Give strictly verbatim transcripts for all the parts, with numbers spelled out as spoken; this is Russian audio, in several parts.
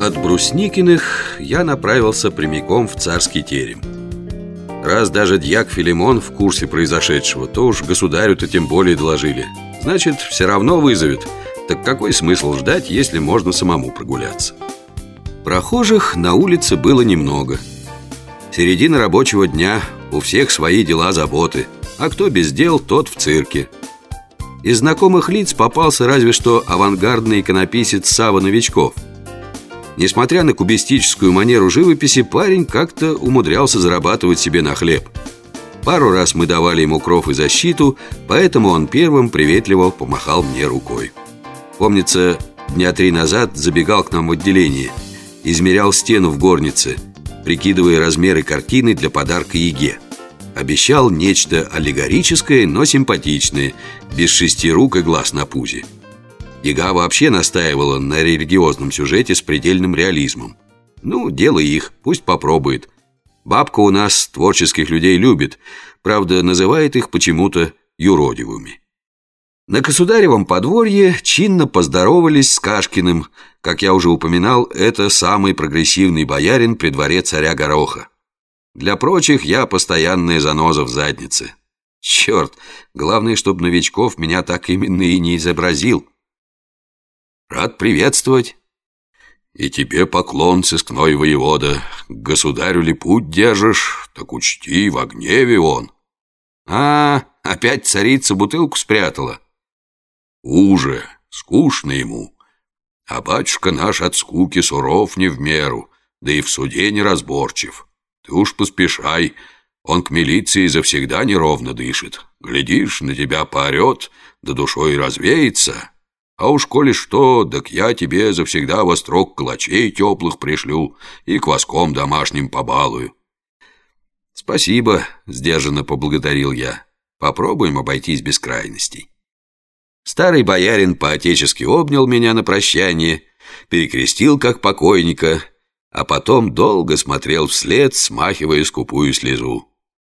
от Брусникиных я направился прямиком в царский терем. Раз даже дьяк Филимон в курсе произошедшего, то уж государю-то тем более доложили. Значит, все равно вызовет. Так какой смысл ждать, если можно самому прогуляться? Прохожих на улице было немного. Середина рабочего дня, у всех свои дела, заботы. А кто без дел, тот в цирке. Из знакомых лиц попался разве что авангардный иконописец Сава Новичков. Несмотря на кубистическую манеру живописи, парень как-то умудрялся зарабатывать себе на хлеб. Пару раз мы давали ему кров и защиту, поэтому он первым приветливо помахал мне рукой. Помнится, дня три назад забегал к нам в отделение, измерял стену в горнице, прикидывая размеры картины для подарка Еге. Обещал нечто аллегорическое, но симпатичное, без шести рук и глаз на пузе. Ега вообще настаивала на религиозном сюжете с предельным реализмом. Ну, дело их, пусть попробует. Бабка у нас творческих людей любит, правда, называет их почему-то юродивыми. На государевом подворье чинно поздоровались с Кашкиным. Как я уже упоминал, это самый прогрессивный боярин при дворе царя Гороха. Для прочих я постоянная заноза в заднице. Черт, главное, чтобы Новичков меня так именно и не изобразил. Рад приветствовать. И тебе поклон, сыскной воевода. К государю ли путь держишь, так учти, в гневе он. А, опять царица бутылку спрятала. Уже, скучно ему. А батюшка наш от скуки суров не в меру, да и в суде неразборчив. Ты уж поспешай, он к милиции завсегда неровно дышит. Глядишь, на тебя поорет, да душой развеется. А уж коли что, так я тебе завсегда во строк калачей теплых пришлю и кваском домашним побалую. Спасибо, сдержанно поблагодарил я. Попробуем обойтись без крайностей. Старый боярин по-отечески обнял меня на прощание, перекрестил как покойника, а потом долго смотрел вслед, смахивая скупую слезу.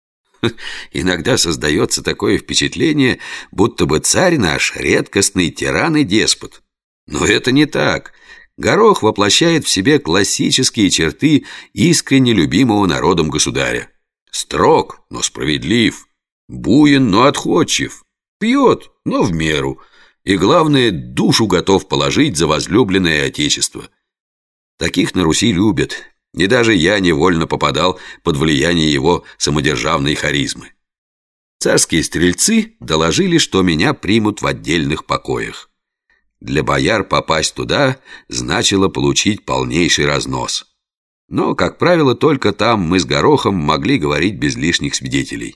Иногда создается такое впечатление, будто бы царь наш редкостный тиран и деспот. Но это не так. Горох воплощает в себе классические черты искренне любимого народом государя. Строг, но справедлив, буен, но отходчив, пьет, но в меру, и, главное, душу готов положить за возлюбленное отечество. Таких на Руси любят. И даже я невольно попадал под влияние его самодержавной харизмы. Царские стрельцы доложили, что меня примут в отдельных покоях. Для бояр попасть туда значило получить полнейший разнос. Но, как правило, только там мы с Горохом могли говорить без лишних свидетелей.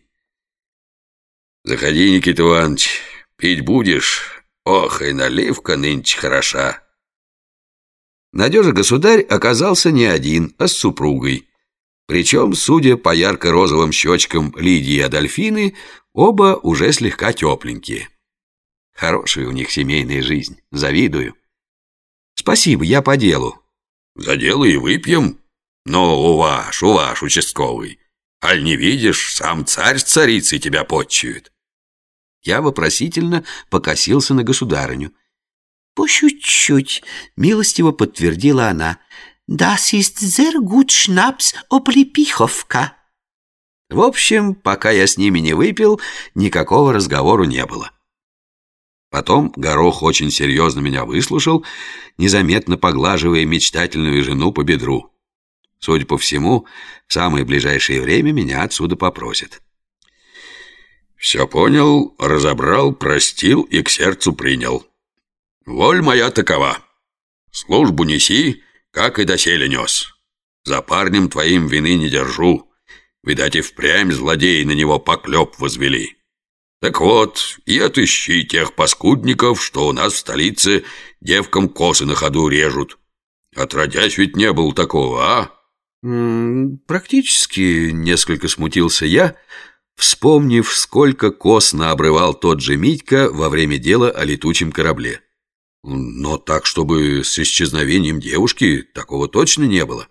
«Заходи, Никита Иванович, пить будешь? Ох, и наливка нынче хороша». Надежа-государь оказался не один, а с супругой. Причем, судя по ярко-розовым щечкам Лидии и Адольфины, оба уже слегка тепленькие. Хорошая у них семейная жизнь, завидую. Спасибо, я по делу. За дело и выпьем. Но уваж, уваж, участковый. Аль не видишь, сам царь с царицей тебя подчует. Я вопросительно покосился на государыню. «По чуть-чуть», — милостиво подтвердила она. «Das ist sehr gut Schnaps Облепиховка». В общем, пока я с ними не выпил, никакого разговору не было. Потом Горох очень серьезно меня выслушал, незаметно поглаживая мечтательную жену по бедру. Судя по всему, в самое ближайшее время меня отсюда попросят. «Все понял, разобрал, простил и к сердцу принял. Воль моя такова. Службу неси, как и доселе нес. За парнем твоим вины не держу. Видать, и впрямь злодеи на него поклеп возвели. Так вот, и отыщи тех паскудников, что у нас в столице девкам косы на ходу режут. Отродясь ведь не было такого, а?» М-м, «Практически», — несколько смутился я, вспомнив, сколько кос наобрывал тот же Митька во время дела о летучем корабле. Но так, чтобы с исчезновением девушки, такого точно не было.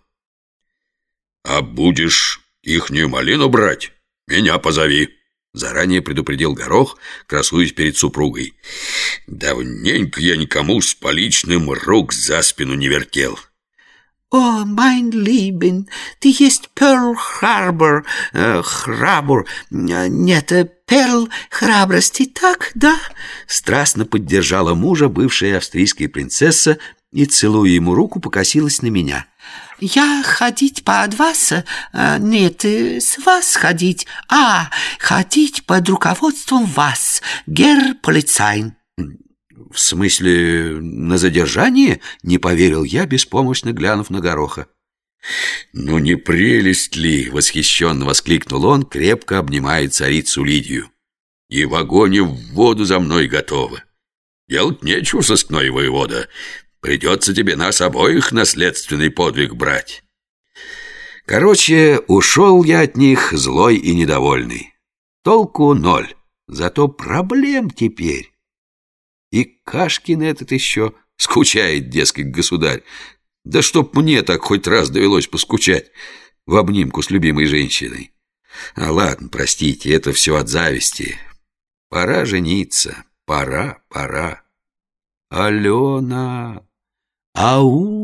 «А будешь ихнюю малину брать, меня позови», — заранее предупредил Горох, красуясь перед супругой. «Давненько я никому с поличным рук за спину не вертел». «О, mein Lieben, ты есть Перл Харбор, э, Храбр, нет, Перл храбрости, так, да?» Страстно поддержала мужа бывшая австрийская принцесса и, целуя ему руку, покосилась на меня. «Я ходить под вас, а, нет, с вас ходить, а ходить под руководством вас, герр полицайн». «В смысле, на задержание?» — не поверил я, беспомощно глянув на Гороха. «Ну не прелесть ли?» — восхищенно воскликнул он, крепко обнимая царицу Лидию. «И в огонь, и в воду за мной готовы. Делать нечего, сыскной воевода. Придется тебе нас обоих на следственный подвиг брать». Короче, ушел я от них злой и недовольный. Толку ноль, зато проблем теперь. И Кашкин этот еще скучает, дескать, государь. Да чтоб мне так хоть раз довелось поскучать в обнимку с любимой женщиной. А ладно, простите, это все от зависти. Пора жениться, пора, пора. Алена, ау!